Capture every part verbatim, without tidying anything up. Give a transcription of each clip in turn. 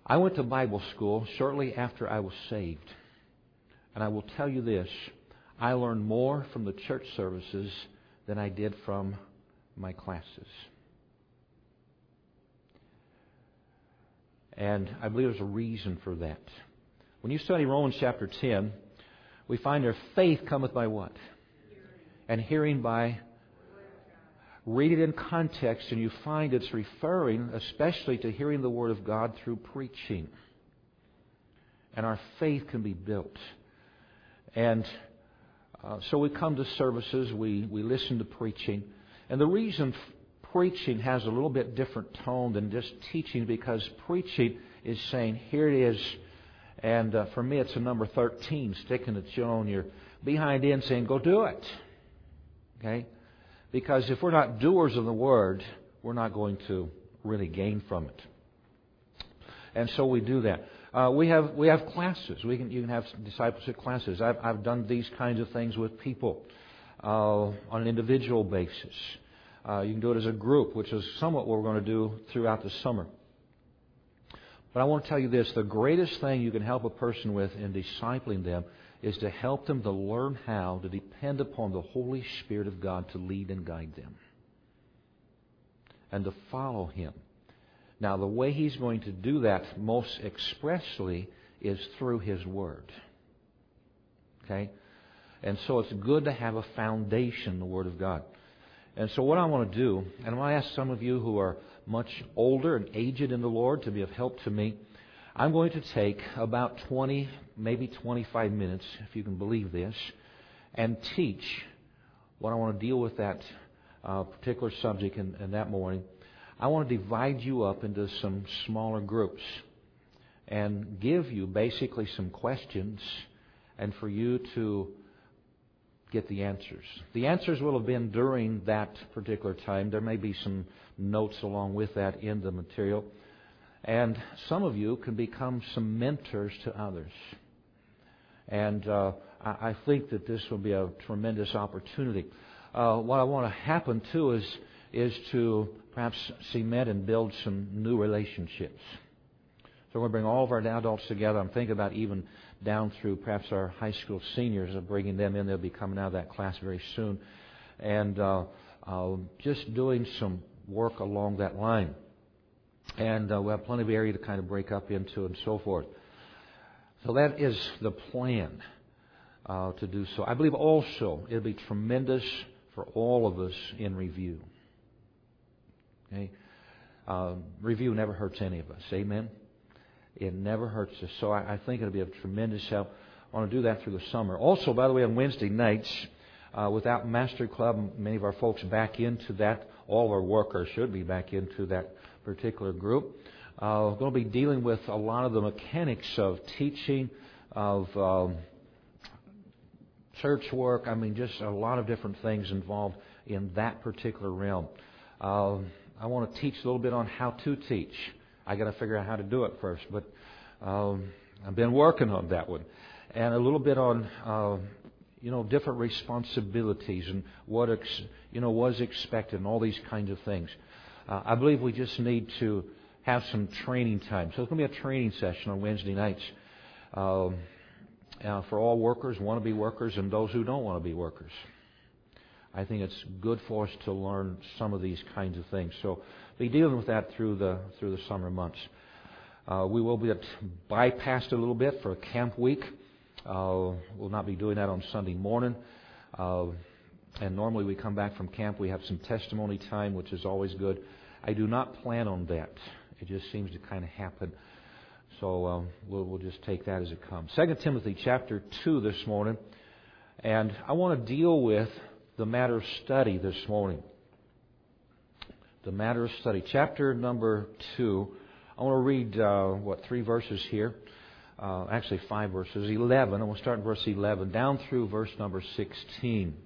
I went to Bible school shortly after I was saved. And I will tell you this, I learned more from the church services than I did from my classes. And I believe there's a reason for that. When you study Romans chapter ten, we find their faith cometh by what? And hearing by... Read it in context and you find it's referring especially to hearing the Word of God through preaching. And our faith can be built. And uh, so we come to services, we, we listen to preaching. And the reason f- preaching has a little bit different tone than just teaching, because preaching is saying, here it is. And uh, for me it's a number thirteen, sticking it on your behind end saying, go do it. Okay? Because if we're not doers of the Word, we're not going to really gain from it. And so we do that. Uh, we have we have classes. We can you can have discipleship classes. I've I've done these kinds of things with people uh, on an individual basis. Uh, you can do it as a group, which is somewhat what we're going to do throughout the summer. But I want to tell you this: the greatest thing you can help a person with in discipling them is to help them to learn how to depend upon the Holy Spirit of God to lead and guide them. And to follow Him. Now, the way He's going to do that most expressly is through His Word. Okay? And so it's good to have a foundation, the Word of God. And so what I want to do, and I'm going to ask some of you who are much older and aged in the Lord to be of help to me, I'm going to take about twenty, maybe twenty-five minutes, if you can believe this, and teach what I want to deal with that uh, particular subject in, in that morning. I want to divide you up into some smaller groups and give you basically some questions and for you to get the answers. The answers will have been during that particular time. There may be some notes along with that in the material. And some of you can become some mentors to others. And uh, I, I think that this will be a tremendous opportunity. Uh, what I want to happen, too, is, is to perhaps cement and build some new relationships. So we're going to bring all of our adults together. I'm thinking about even down through perhaps our high school seniors, of bringing them in. They'll be coming out of that class very soon. And uh, uh, just doing some work along that line. And uh, we have plenty of area to kind of break up into and so forth. So that is the plan uh, to do so. I believe also it'll be tremendous for all of us in review. Okay? Uh, review never hurts any of us. Amen? It never hurts us. So I, I think it'll be of tremendous help. I want to do that through the summer. Also, by the way, on Wednesday nights, uh, without Master Club, many of our folks back into that. All of our workers should be back into that particular group. Uh, we're going to be dealing with a lot of the mechanics of teaching, of um, church work. I mean, just a lot of different things involved in that particular realm. Uh, I want to teach a little bit on how to teach. I got to figure out how to do it first, but um, I've been working on that one, and a little bit on uh, you know different responsibilities and what ex- you know was expected and all these kinds of things. Uh, I believe we just need to have some training time. So it's going to be a training session on Wednesday nights uh, uh, for all workers, want-to-be workers, and those who don't want to be workers. I think it's good for us to learn some of these kinds of things. So be dealing with that through the through the summer months. Uh, we will be bypassed a little bit for camp week. Uh, we'll not be doing that on Sunday morning. Uh, And normally we come back from camp, we have some testimony time, which is always good. I do not plan on that. It just seems to kind of happen. So um, we'll, we'll just take that as it comes. Second Timothy chapter two this morning. And I want to deal with the matter of study this morning. The matter of study. Chapter number two. I want to read, uh, what, three verses here. Uh, actually, five verses. eleven. And we'll start in verse eleven down through verse number sixteen.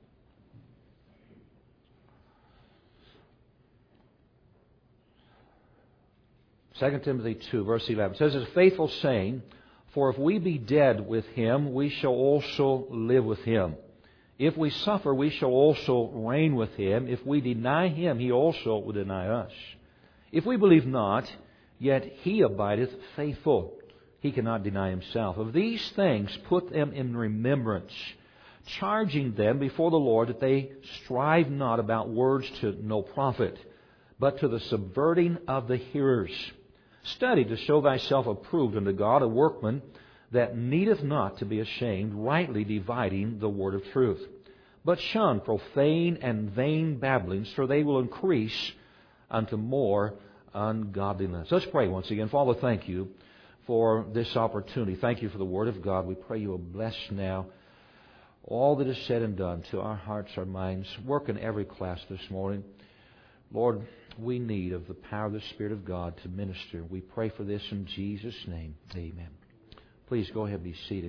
Second Timothy two, verse eleven. It says, "It's a faithful saying, for if we be dead with Him, we shall also live with Him. If we suffer, we shall also reign with Him. If we deny Him, He also will deny us. If we believe not, yet He abideth faithful. He cannot deny Himself. Of these things put them in remembrance, charging them before the Lord that they strive not about words to no profit, but to the subverting of the hearers. Study to show thyself approved unto God, a workman that needeth not to be ashamed, rightly dividing the word of truth. But shun profane and vain babblings, for they will increase unto more ungodliness. Let's pray once again. Father, thank You for this opportunity. Thank You for the Word of God. We pray You will bless now all that is said and done to our hearts, our minds. Work in every class this morning. Lord, we need of the power of the Spirit of God to minister. We pray for this in Jesus' name. Amen. Please go ahead and be seated.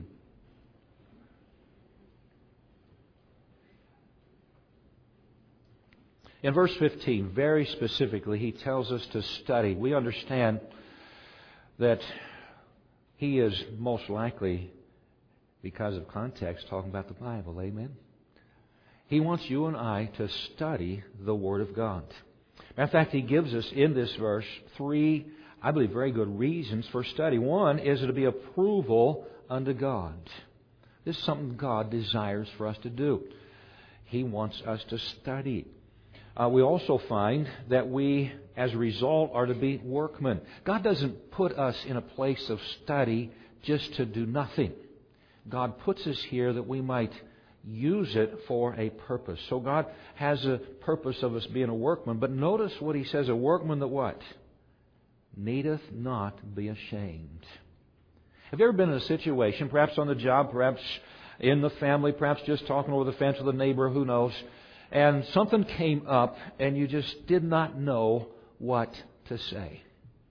In verse fifteen, very specifically, he tells us to study. We understand that he is most likely, because of context, talking about the Bible. Amen? He wants you and I to study the Word of God. Matter of fact, he gives us in this verse three, I believe, very good reasons for study. One is to be approval unto God. This is something God desires for us to do. He wants us to study. Uh, we also find that we, as a result, are to be workmen. God doesn't put us in a place of study just to do nothing. God puts us here that we might use it for a purpose. So God has a purpose of us being a workman. But notice what He says, a workman that what? Needeth not be ashamed. Have you ever been in a situation, perhaps on the job, perhaps in the family, perhaps just talking over the fence with a neighbor, who knows, and something came up and you just did not know what to say?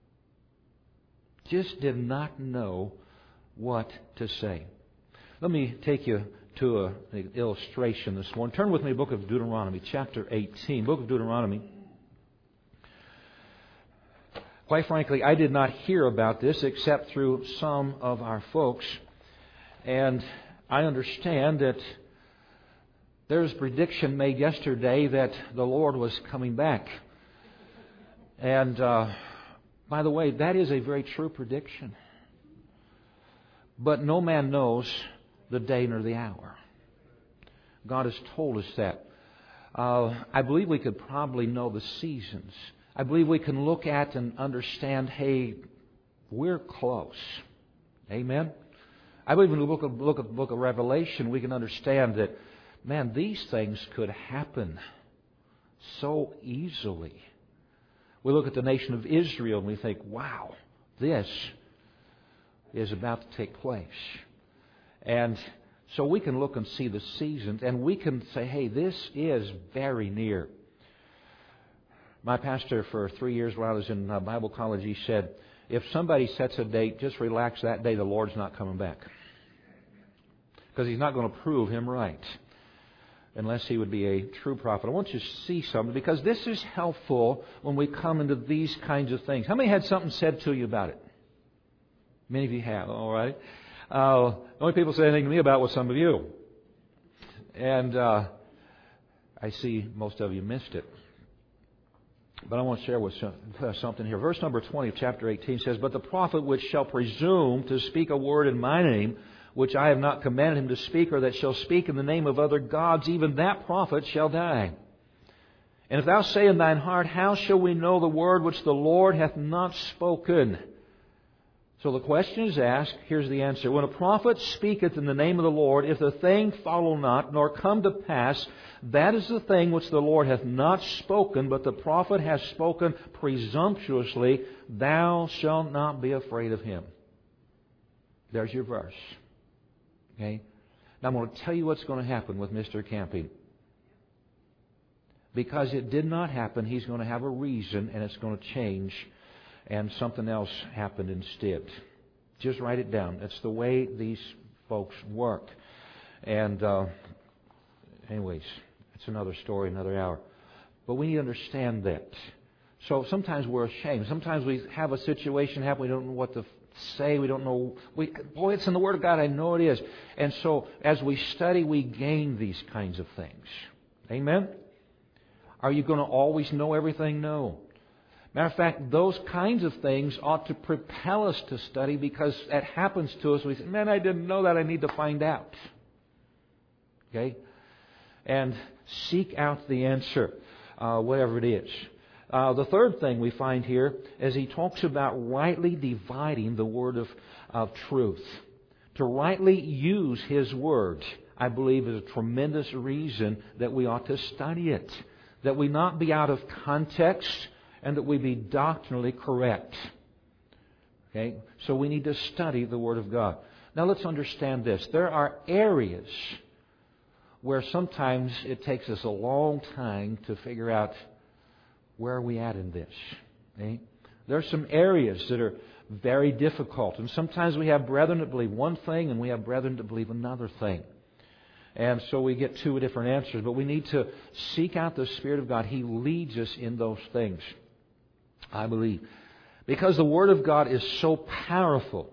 Just did not know what to say. Let me take you to a, an illustration this morning. Turn with me to the book of Deuteronomy, chapter eighteen. Book of Deuteronomy. Quite frankly, I did not hear about this except through some of our folks. And I understand that there was a prediction made yesterday that the Lord was coming back. And uh, by the way, that is a very true prediction. But no man knows the day nor the hour. God has told us that. Uh, I believe we could probably know the seasons. I believe we can look at and understand, hey, we're close. Amen? I believe when we look at, look at the book of Revelation, we can understand that, man, these things could happen so easily. We look at the nation of Israel and we think, wow, this is about to take place. And so we can look and see the seasons, and we can say, hey, this is very near. My pastor for three years when I was in Bible college, he said, if somebody sets a date, just relax that day, the Lord's not coming back. Because He's not going to prove him right unless he would be a true prophet. I want you to see something, because this is helpful when we come into these kinds of things. How many had something said to you about it? Many of you have, all right. Uh, the only people say anything to me about was some of you. And uh, I see most of you missed it. But I want to share with some, uh, something here. Verse number twenty of chapter eighteen says, but the prophet which shall presume to speak a word in my name, which I have not commanded him to speak, or that shall speak in the name of other gods, even that prophet shall die. And if thou say in thine heart, how shall we know the word which the Lord hath not spoken? So the question is asked, here's the answer. When a prophet speaketh in the name of the Lord, if the thing follow not, nor come to pass, that is the thing which the Lord hath not spoken, but the prophet hath spoken presumptuously, thou shalt not be afraid of him. There's your verse. Okay? Now I'm going to tell you what's going to happen with Mister Camping. Because it did not happen, he's going to have a reason, and it's going to change, and something else happened instead. Just write it down. That's the way these folks work. And uh, anyways, it's another story, another hour. But we need to understand that. So sometimes we're ashamed. Sometimes we have a situation happen, we don't know what to say, we don't know. We, boy, it's in the Word of God, I know it is. And so as we study, we gain these kinds of things. Amen? Are you going to always know everything? No. Matter of fact, those kinds of things ought to propel us to study, because it happens to us. We say, man, I didn't know that. I need to find out. Okay? And seek out the answer, uh, whatever it is. Uh, the third thing we find here is he talks about rightly dividing the word of, of truth. To rightly use His Word, I believe, is a tremendous reason that we ought to study it. That we not be out of context, and that we be doctrinally correct. Okay? So we need to study the Word of God. Now let's understand this. There are areas where sometimes it takes us a long time to figure out where are we at in this. Okay? There are some areas that are very difficult. And sometimes we have brethren that believe one thing and we have brethren that believe another thing. And so we get two different answers. But we need to seek out the Spirit of God. He leads us in those things, I believe. Because the Word of God is so powerful,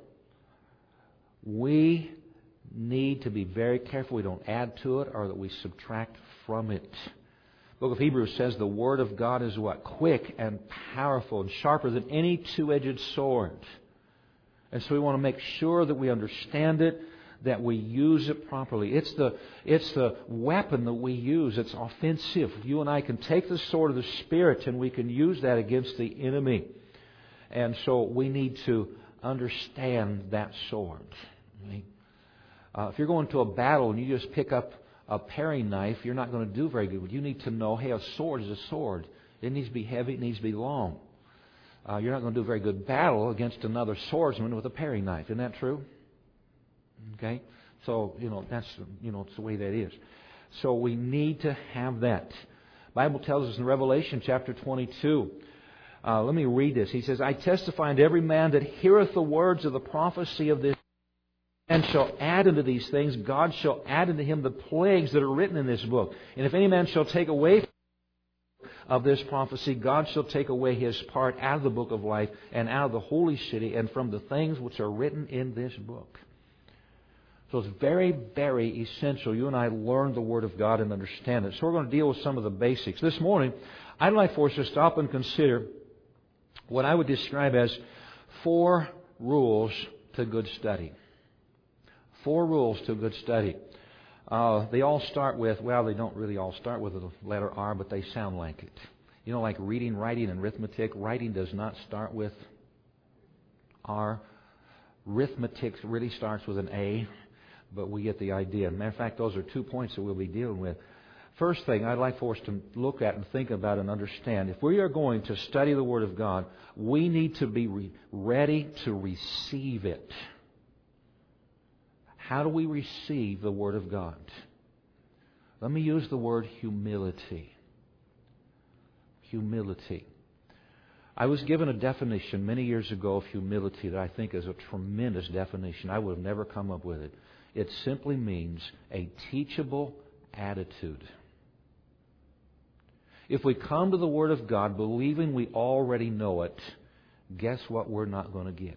we need to be very careful we don't add to it or that we subtract from it. The book of Hebrews says the Word of God is what? Quick and powerful and sharper than any two-edged sword. And so we want to make sure that we understand it, that we use it properly. It's the, it's the weapon that we use. It's offensive. You and I can take the sword of the Spirit and we can use that against the enemy. And so we need to understand that sword. Right? Uh, if you're going to a battle and you just pick up a paring knife, you're not going to do very good. You need to know, hey, a sword is a sword. It needs to be heavy. It needs to be long. Uh, you're not going to do a very good battle against another swordsman with a paring knife. Isn't that true? Okay? So, you know, that's, you know, it's the way that is. So we need to have that. The Bible tells us in Revelation chapter twenty-two, uh, let me read this. He says, I testify unto every man that heareth the words of the prophecy of this, and shall add unto these things, God shall add unto him the plagues that are written in this book. And if any man shall take away of this prophecy, God shall take away his part out of the book of life and out of the holy city and from the things which are written in this book. So it's very, very essential you and I learn the Word of God and understand it. So we're going to deal with some of the basics. This morning, I'd like for us to stop and consider what I would describe as four rules to good study. Four rules to good study. Uh, they all start with, well, they don't really all start with the letter R, but they sound like it. You know, like reading, writing, and arithmetic. Writing does not start with R. Arithmetic really starts with an A, but we get the idea. Matter of fact, those are two points that we'll be dealing with. First thing I'd like for us to look at and think about and understand, if we are going to study the Word of God, we need to be re- ready to receive it. How do we receive the Word of God? Let me use the word humility. Humility. I was given a definition many years ago of humility that I think is a tremendous definition. I would have never come up with it. It simply means a teachable attitude. If we come to the Word of God believing we already know it, guess what we're not going to get?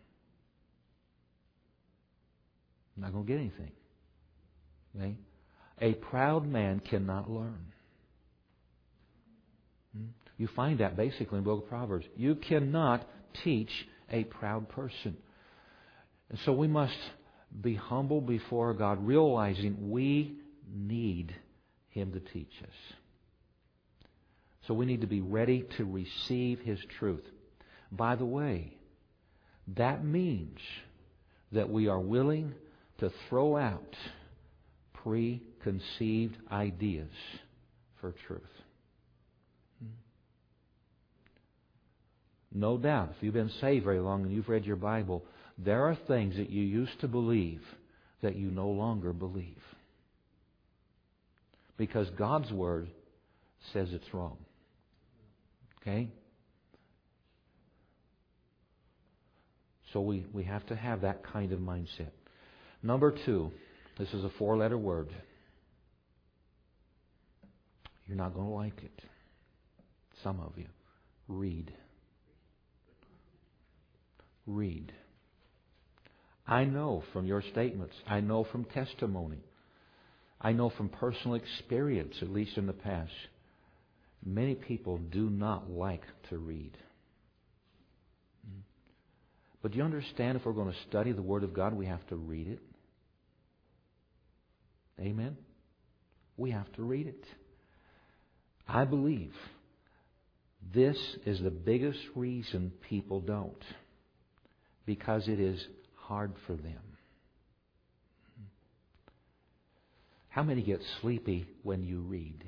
Not going to get anything. Okay? A proud man cannot learn. You find that basically in the book of Proverbs. You cannot teach a proud person. And so we must be humble before God, realizing we need Him to teach us. So we need to be ready to receive His truth. By the way, that means that we are willing to throw out preconceived ideas for truth. No doubt, if you've been saved very long and you've read your Bible, there are things that you used to believe that you no longer believe. Because God's Word says it's wrong. Okay? So we, we have to have that kind of mindset. Number two, this is a four-letter word. You're not going to like it. Some of you. Read. Read. I know from your statements. I know from testimony. I know from personal experience, at least in the past, Many people do not like to read. But do you understand, if we're going to study the Word of God, we have to read it? Amen? We have to read it. I believe this is the biggest reason people don't. Because it is hard for them. How many get sleepy when you read?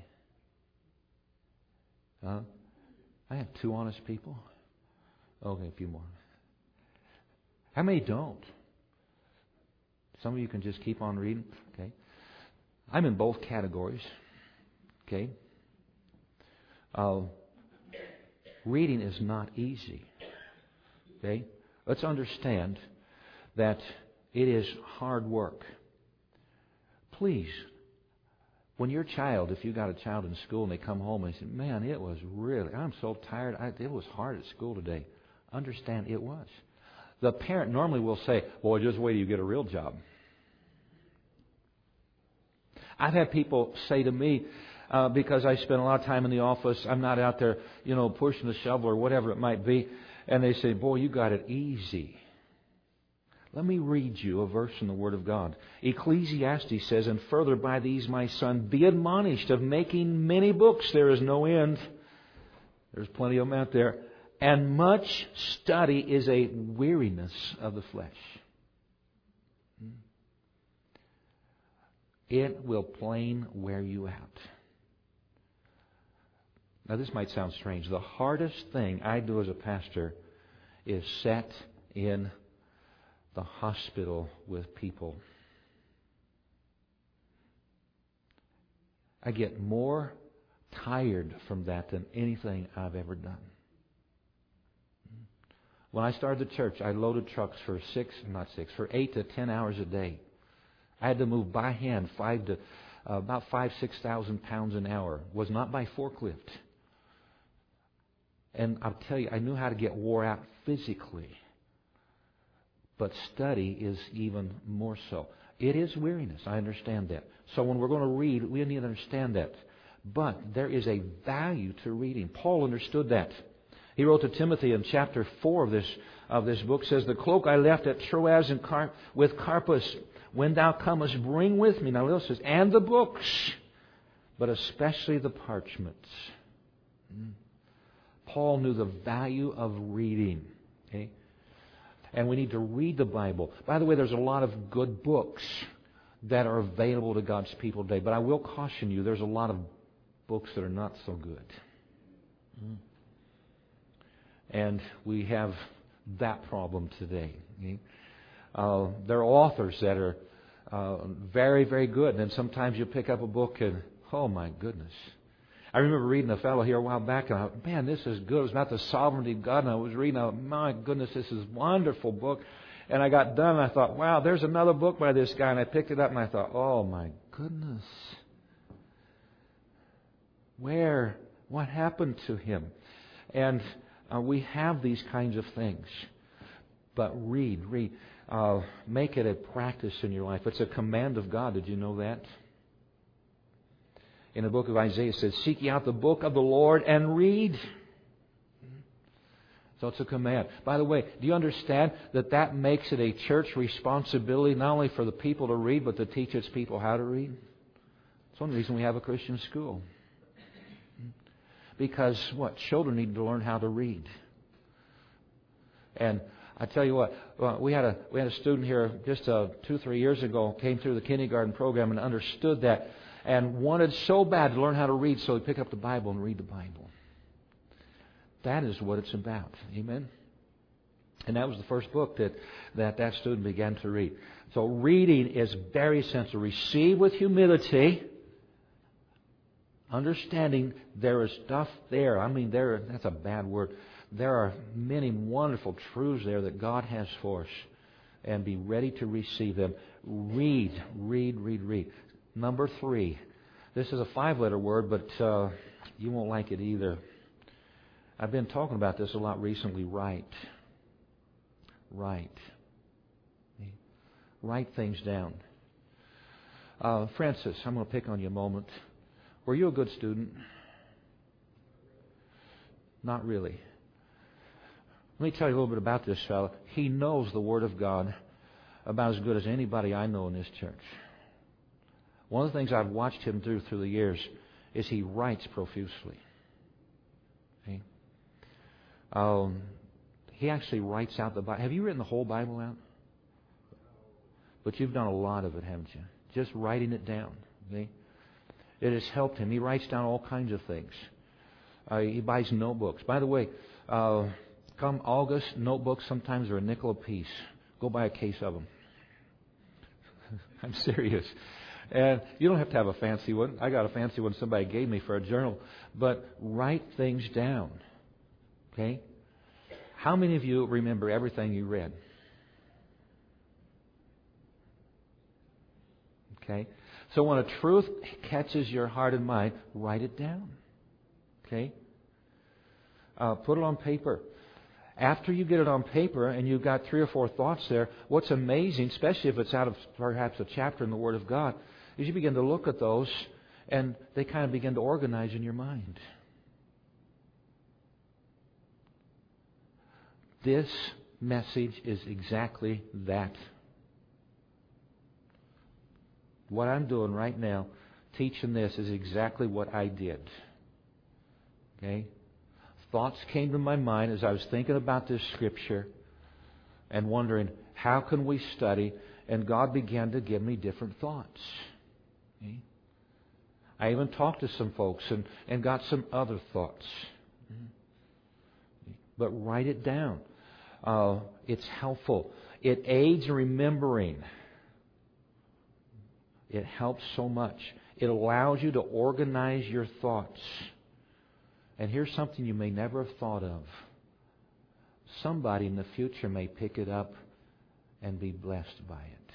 Huh? I have two honest people. Okay, a few more. How many don't? Some of you can just keep on reading. Okay. I'm in both categories. Okay. Uh, reading is not easy. Okay. Let's understand that it is hard work. Please, when your child, if you got a child in school and they come home and they say, man, it was really, I'm so tired, I, it was hard at school today. Understand, it was. The parent normally will say, well, just wait till you get a real job. I've had people say to me, uh, because I spend a lot of time in the office, I'm not out there, you know, pushing the shovel or whatever it might be, and they say, boy, you got it easy. Let me read you a verse in the Word of God. Ecclesiastes says, and further by these, my son, be admonished of making many books. There is no end. There's plenty of them out there. And much study is a weariness of the flesh. It will plain wear you out. Now this might sound strange. The hardest thing I do as a pastor is sit in the hospital with people. I get more tired from that than anything I've ever done. When I started the church, I loaded trucks for six, not six, for eight to ten hours a day. I had to move by hand five to uh, about five, six thousand pounds an hour. It was not by forklift. And I'll tell you, I knew how to get wore out physically. But study is even more so. It is weariness. I understand that. So when we're going to read, we need to understand that. But there is a value to reading. Paul understood that. He wrote to Timothy in chapter four of this of this book, says, the cloak I left at Troas and Car- with Carpus, when thou comest, bring with me. Now listen, and the books, but especially the parchments. Paul knew the value of reading. Okay? And we need to read the Bible. By the way, there's a lot of good books that are available to God's people today. But I will caution you, there's a lot of books that are not so good. Mm. And we have that problem today. Okay? Uh, there are authors that are uh, very, very good. And then sometimes you pick up a book and, oh my goodness. I remember reading a fellow here a while back, and I thought, man, this is good. It was about the sovereignty of God, and I was reading, I thought, my goodness, this is a wonderful book. And I got done, and I thought, wow, there's another book by this guy. And I picked it up, and I thought, oh, my goodness. Where? What happened to him? And uh, we have these kinds of things. But read, read. Uh, make it a practice in your life. It's a command of God. Did you know that? In the book of Isaiah, it says, seek ye out the book of the Lord and read. So it's a command. By the way, do you understand that that makes it a church responsibility not only for the people to read, but to teach its people how to read? It's one reason we have a Christian school. Because what? Children need to learn how to read. And I tell you what, we had a we had a student here just uh, two, three years ago, came through the kindergarten program and understood that and wanted so bad to learn how to read, so he picked up the Bible and read the Bible. That is what it's about. Amen? And that was the first book that that, that student began to read. So reading is very essential. Receive with humility, understanding there is stuff there. I mean, there that's a bad word. There are many wonderful truths there that God has for us. And be ready to receive them. Read, read, read, read. Number three. This is a five-letter word, but uh, you won't like it either. I've been talking about this a lot recently. Write. Write. Write things down. Uh, Francis, I'm going to pick on you a moment. Were you a good student? Not really. Let me tell you a little bit about this fellow. He knows the Word of God about as good as anybody I know in this church. One of the things I've watched him do through the years is he writes profusely. Okay? Um, he actually writes out the Bible. Have you written the whole Bible out? But you've done a lot of it, haven't you? Just writing it down. Okay? It has helped him. He writes down all kinds of things. Uh, he buys notebooks. By the way, uh, come August, notebooks sometimes are a nickel a piece. Go buy a case of them. I'm serious. And you don't have to have a fancy one. I got a fancy one somebody gave me for a journal. But write things down. Okay? How many of you remember everything you read? Okay? So when a truth catches your heart and mind, write it down. Okay? Uh, put it on paper. After you get it on paper and you've got three or four thoughts there, what's amazing, especially if it's out of perhaps a chapter in the Word of God, is you begin to look at those and they kind of begin to organize in your mind. This message is exactly that. What I'm doing right now, teaching this, is exactly what I did. Okay? Thoughts came to my mind as I was thinking about this Scripture and wondering, how can we study? And God began to give me different thoughts. Okay? I even talked to some folks and, and got some other thoughts. But write it down. Uh, it's helpful. It aids in remembering. It helps so much. It allows you to organize your thoughts. And here's something you may never have thought of. Somebody in the future may pick it up and be blessed by it.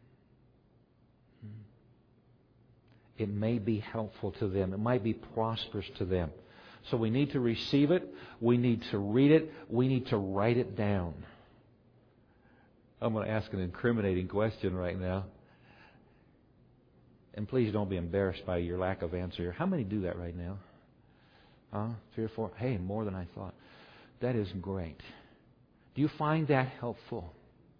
It may be helpful to them. It might be prosperous to them. So we need to receive it. We need to read it. We need to write it down. I'm going to ask an incriminating question right now. And please don't be embarrassed by your lack of answer. How many do that right now? Huh? Three or four? Hey, more than I thought. That is great. Do you find that helpful?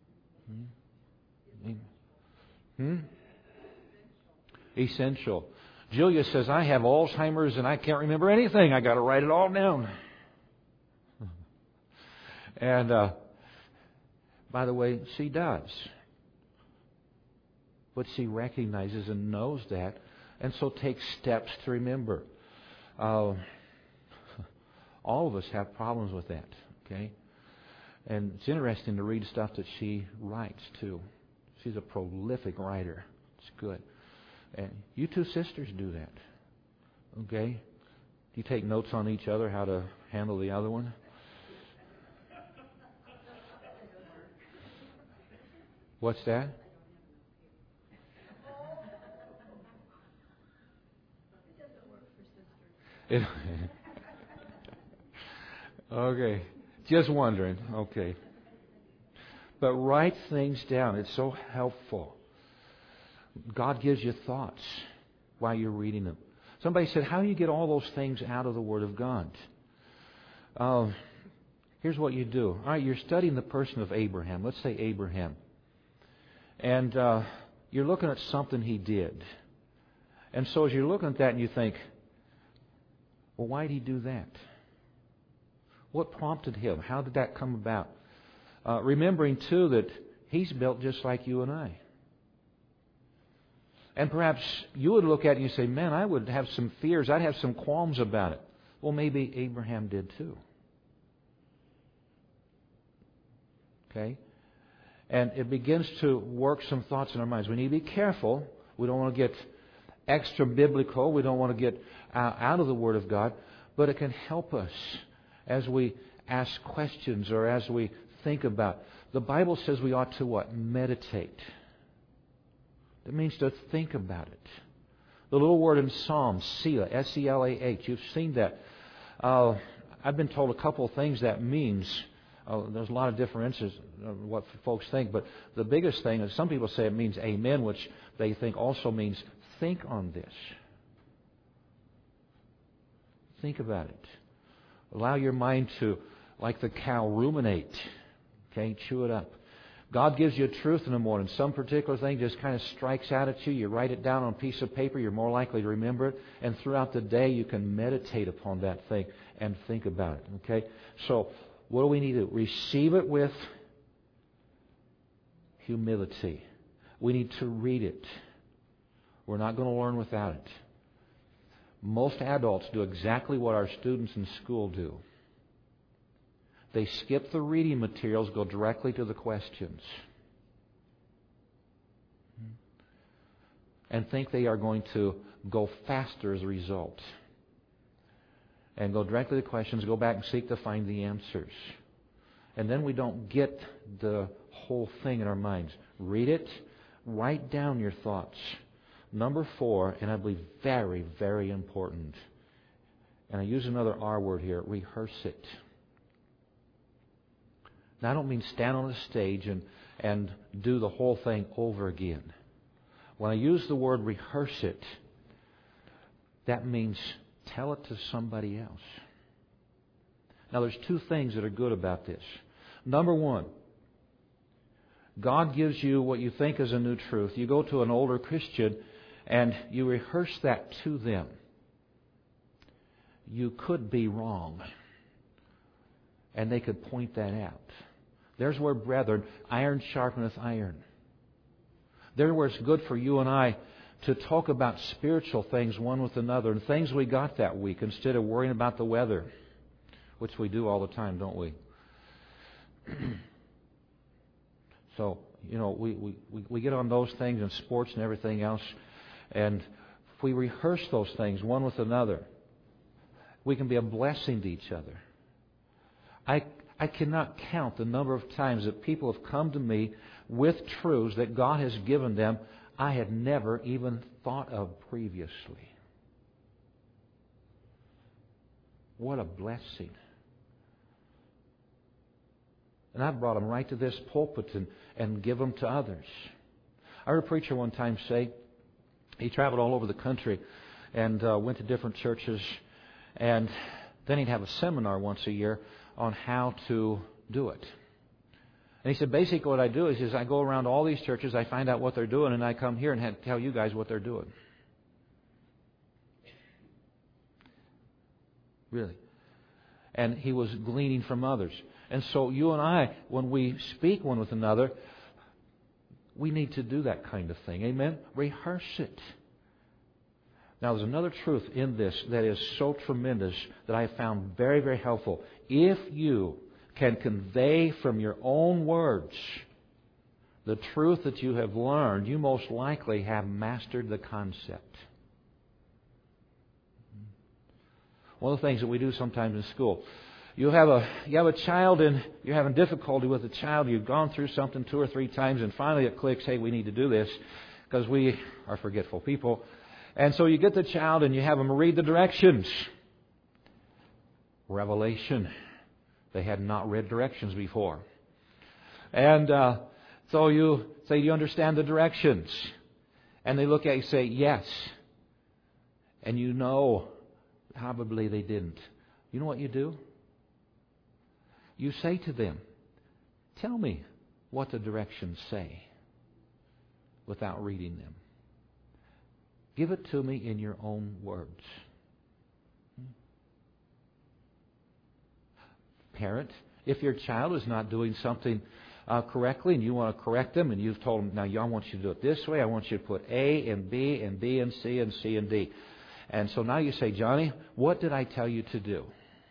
Hmm? Hmm? Essential. Julia says, I have Alzheimer's and I can't remember anything. I got to write it all down. And uh, by the way, she does. But she recognizes and knows that, and so takes steps to remember. Uh, all of us have problems with that, okay? And it's interesting to read stuff that she writes, too. She's a prolific writer. It's good. And you two sisters do that, okay? Do you take notes on each other, how to handle the other one? What's that? It, okay. Just wondering. Okay. But write things down. It's so helpful. God gives you thoughts while you're reading them. Somebody said, how do you get all those things out of the Word of God? Uh, here's what you do. All right, you're studying the person of Abraham. Let's say Abraham. And uh, you're looking at something he did. And so as you're looking at that and you think, well, why did he do that? What prompted him? How did that come about? Uh, remembering, too, that he's built just like you and I. And perhaps you would look at it and you say, man, I would have some fears. I'd have some qualms about it. Well, maybe Abraham did too. Okay? And it begins to work some thoughts in our minds. We need to be careful. We don't want to get extra biblical. We don't want to get uh, out of the Word of God. But it can help us as we ask questions or as we think about. The Bible says we ought to what? Meditate. That means to think about it. The little word in Psalms, Selah, S E L A H. You've seen that. Uh, I've been told a couple of things that means. Uh, there's a lot of differences of what folks think, but the biggest thing is some people say it means amen, which they think also means think on this. Think about it. Allow your mind to, like the cow, ruminate. Okay, chew it up. God gives you a truth in the morning. Some particular thing just kind of strikes out at you. You write it down on a piece of paper. You're more likely to remember it. And throughout the day, you can meditate upon that thing and think about it. Okay? So, what do we need to do? Receive it with humility. We need to read it. We're not going to learn without it. Most adults do exactly what our students in school do. They skip the reading materials, go directly to the questions, and think they are going to go faster as a result. And go directly to the questions, go back and seek to find the answers. And then we don't get the whole thing in our minds. Read it, write down your thoughts. Number four, and I believe very, very important, and I use another R word here, rehearse it. Now, I don't mean stand on a stage and, and do the whole thing over again. When I use the word rehearse it, that means tell it to somebody else. Now, there's two things that are good about this. Number one, God gives you what you think is a new truth. You go to an older Christian and you rehearse that to them. You could be wrong. And they could point that out. There's where, brethren, iron sharpeneth iron. There's where it's good for you and I to talk about spiritual things one with another and things we got that week instead of worrying about the weather, which we do all the time, don't we? So, you know, we, we, we get on those things in sports and everything else, and if we rehearse those things one with another, we can be a blessing to each other. I I cannot count the number of times that people have come to me with truths that God has given them I had never even thought of previously. What a blessing. And I've brought them right to this pulpit and, and give them to others. I heard a preacher one time say, he traveled all over the country and uh, went to different churches, and then he'd have a seminar once a year on how to do it. And he said, basically what I do is, is I go around all these churches, I find out what they're doing, and I come here and have to tell you guys what they're doing. Really. And he was gleaning from others. And so you and I, when we speak one with another, we need to do that kind of thing. Amen? Rehearse it. Now, there's another truth in this that is so tremendous that I have found very, very helpful. If you can convey from your own words the truth that you have learned, you most likely have mastered the concept. One of the things that we do sometimes in school, you have a you have a child and you're having difficulty with the child. You've gone through something two or three times, and finally it clicks. Hey, we need to do this because we are forgetful people. And so you get the child and you have them read the directions. Revelation. They had not read directions before. And uh, so you say, do you understand the directions? And they look at you and say, yes. And you know, probably they didn't. You know what you do? You say to them, tell me what the directions say without reading them. Give it to me in your own words. Parent, if your child is not doing something uh, correctly and you want to correct them and you've told them, now I want you to do it this way, I want you to put A and B and B and C and C and D. And so now you say, Johnny, what did I tell you to do?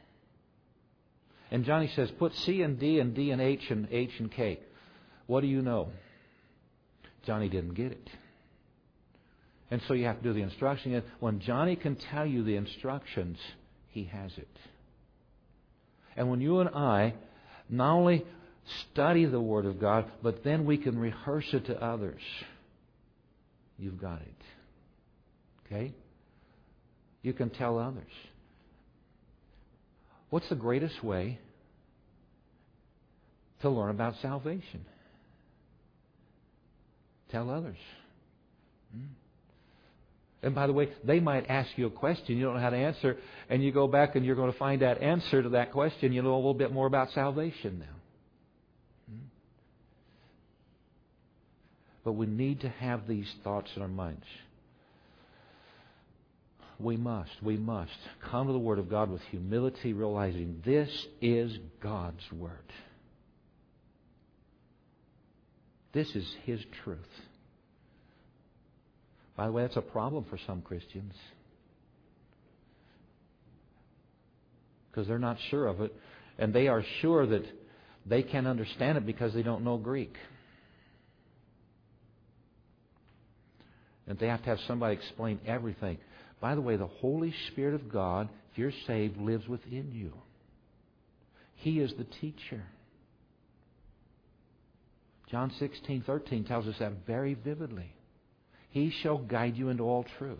And Johnny says, put C and D and D and H and H and K. What do you know? Johnny didn't get it. And so you have to do the instruction. When Johnny can tell you the instructions, he has it. And when you and I not only study the Word of God, but then we can rehearse it to others, you've got it. Okay? You can tell others. What's the greatest way to learn about salvation? Tell others. Hmm? And by the way, they might ask you a question you don't know how to answer, and you go back and you're going to find that answer to that question. You know a little bit more about salvation now. But we need to have these thoughts in our minds. We must, we must come to the Word of God with humility, realizing this is God's Word. This is His truth. By the way, that's a problem for some Christians, because they're not sure of it, and they are sure that they can't understand it because they don't know Greek. And they have to have somebody explain everything. By the way, the Holy Spirit of God, if you're saved, lives within you. He is the teacher. John sixteen thirteen tells us that very vividly. He shall guide you into all truth.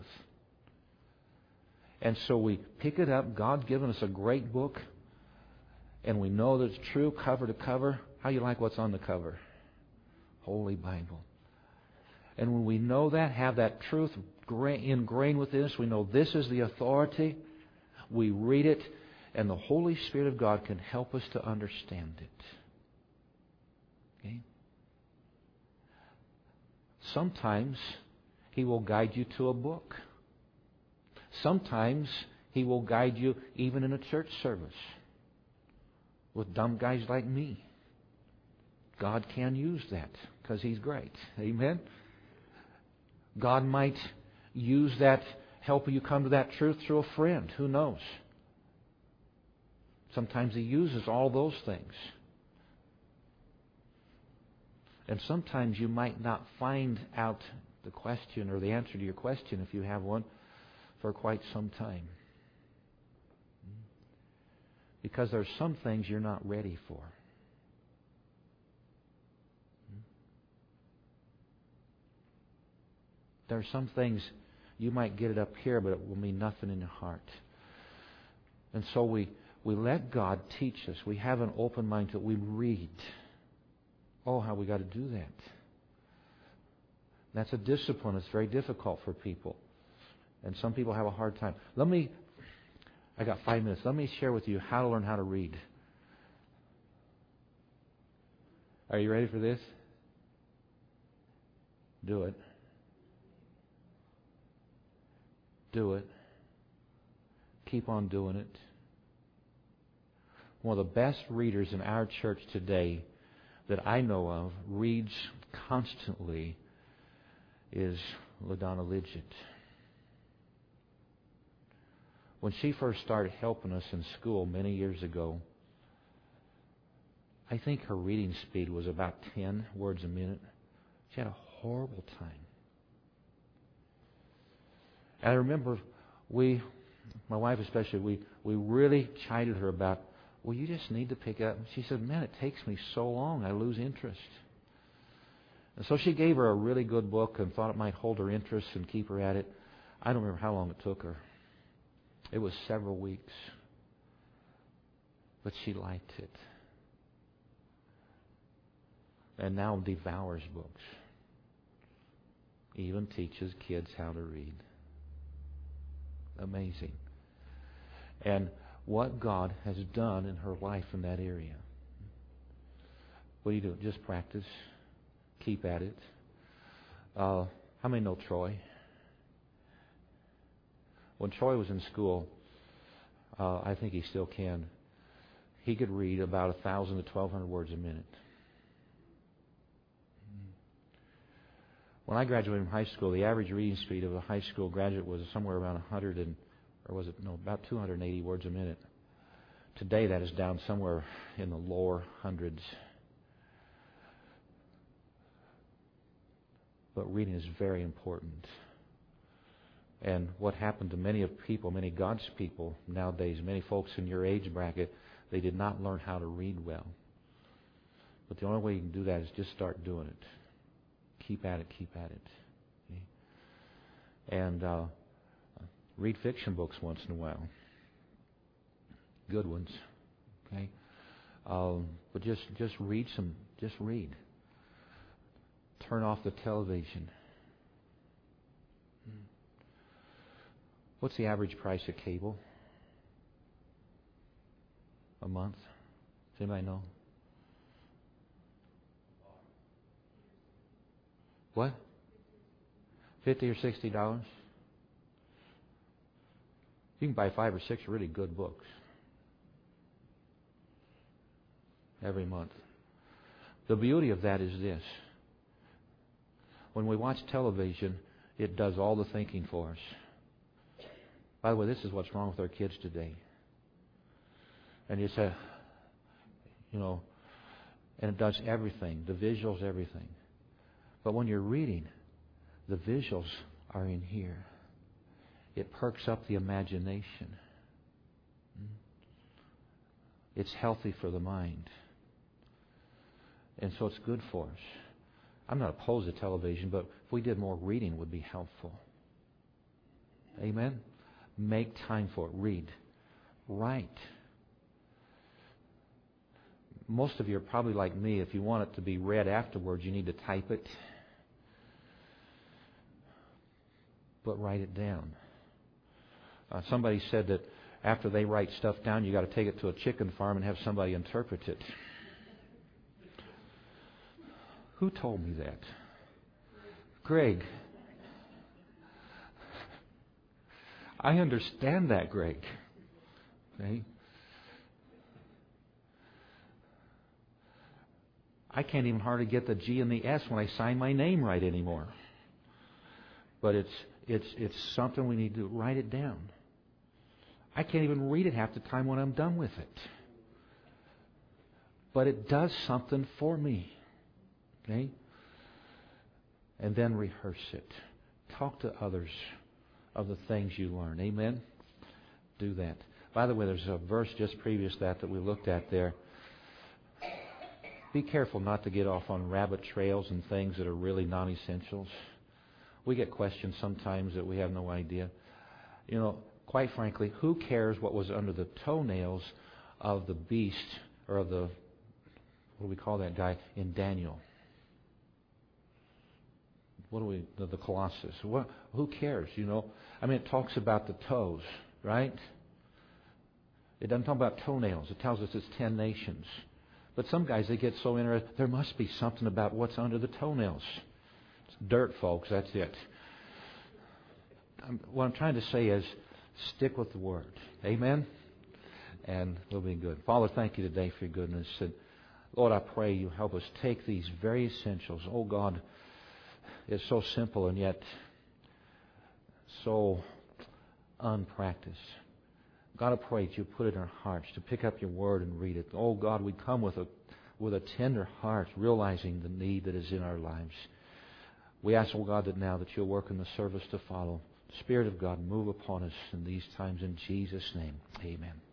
And so we pick it up. God's given us a great book, and we know that it's true cover to cover. How you like what's on the cover? Holy Bible. And when we know that, have that truth ingrained within us, we know this is the authority. We read it, and the Holy Spirit of God can help us to understand it. Okay? Sometimes He will guide you to a book. Sometimes He will guide you even in a church service with dumb guys like me. God can use that because He's great. Amen? God might use that, help you come to that truth through a friend. Who knows? Sometimes He uses all those things. And sometimes you might not find out the question or the answer to your question, if you have one, for quite some time. Because there's some things you're not ready for. There are some things you might get it up here, but it will mean nothing in your heart. And so we, we let God teach us. We have an open mind to it. We read. Oh, how we got to do that. That's a discipline. It's very difficult for people. And some people have a hard time. Let me, I got five minutes. Let me share with you how to learn how to read. Are you ready for this? Do it. Do it. Keep on doing it. One of the best readers in our church today that I know of, reads constantly, is LaDonna Lidgett. When she first started helping us in school many years ago, I think her reading speed was about ten words a minute. She had a horrible time. And I remember we, my wife especially, we, we really chided her about, well, you just need to pick it up. And she said, man, it takes me so long, I lose interest. And so she gave her a really good book and thought it might hold her interest and keep her at it. I don't remember how long it took her. It was several weeks. But she liked it. And now devours books. Even teaches kids how to read. Amazing. And what God has done in her life in that area. What do you do? Just practice. Keep at it. Uh, how many know Troy? When Troy was in school, uh, I think he still can, he could read about one thousand to twelve hundred words a minute. When I graduated from high school, the average reading speed of a high school graduate was somewhere around one hundred and, or was it no, about two hundred eighty words a minute. Today, that is down somewhere in the lower hundreds. But reading is very important. And what happened to many of people, many God's people nowadays, many folks in your age bracket, they did not learn how to read well. But the only way you can do that is just start doing it. Keep at it, keep at it. Okay? And uh, read fiction books once in a while. Good ones. Okay? Um, but just, just read some, just read. Turn off the television. What's the average price of cable a month? Does anybody know? What? Fifty or sixty dollars? You can buy five or six really good books every month. The beauty of that is this. When we watch television, it does all the thinking for us. By the way, this is what's wrong with our kids today. And you say, you know, and it does everything, the visuals, everything. But when you're reading, the visuals are in here. It perks up the imagination. It's healthy for the mind. And so it's good for us. I'm not opposed to television, but if we did more reading, it would be helpful. Amen? Make time for it. Read. Write. Most of you are probably like me. If you want it to be read afterwards, you need to type it. But write it down. Uh, somebody said that after they write stuff down, you got to take it to a chicken farm and have somebody interpret it. Who told me that? Greg. I understand that, Greg. Okay? I can't even hardly get the G and the S when I sign my name right anymore. But it's it's it's something we need to write it down. I can't even read it half the time when I'm done with it. But it does something for me. Okay? And then rehearse it. Talk to others of the things you learn. Amen? Do that. By the way, there's a verse just previous to that that we looked at there. Be careful not to get off on rabbit trails and things that are really non-essentials. We get questions sometimes that we have no idea. You know, quite frankly, who cares what was under the toenails of the beast, or of the, what do we call that guy, in Daniel? What do we, the, the Colossus? What, who cares, you know? I mean, it talks about the toes, right? It doesn't talk about toenails. It tells us it's ten nations. But some guys, they get so interested, there must be something about what's under the toenails. It's dirt, folks, that's it. I'm, what I'm trying to say is, stick with the Word. Amen? And we'll be good. Father, thank you today for your goodness. And Lord, I pray you help us take these very essentials. Oh, God, it's so simple and yet so unpracticed. God, I pray that you put it in our hearts to pick up your Word and read it. Oh, God, we come with a with a tender heart, realizing the need that is in our lives. We ask, oh, God, that now that you'll work in the service to follow. Spirit of God, move upon us in these times in Jesus' name. Amen.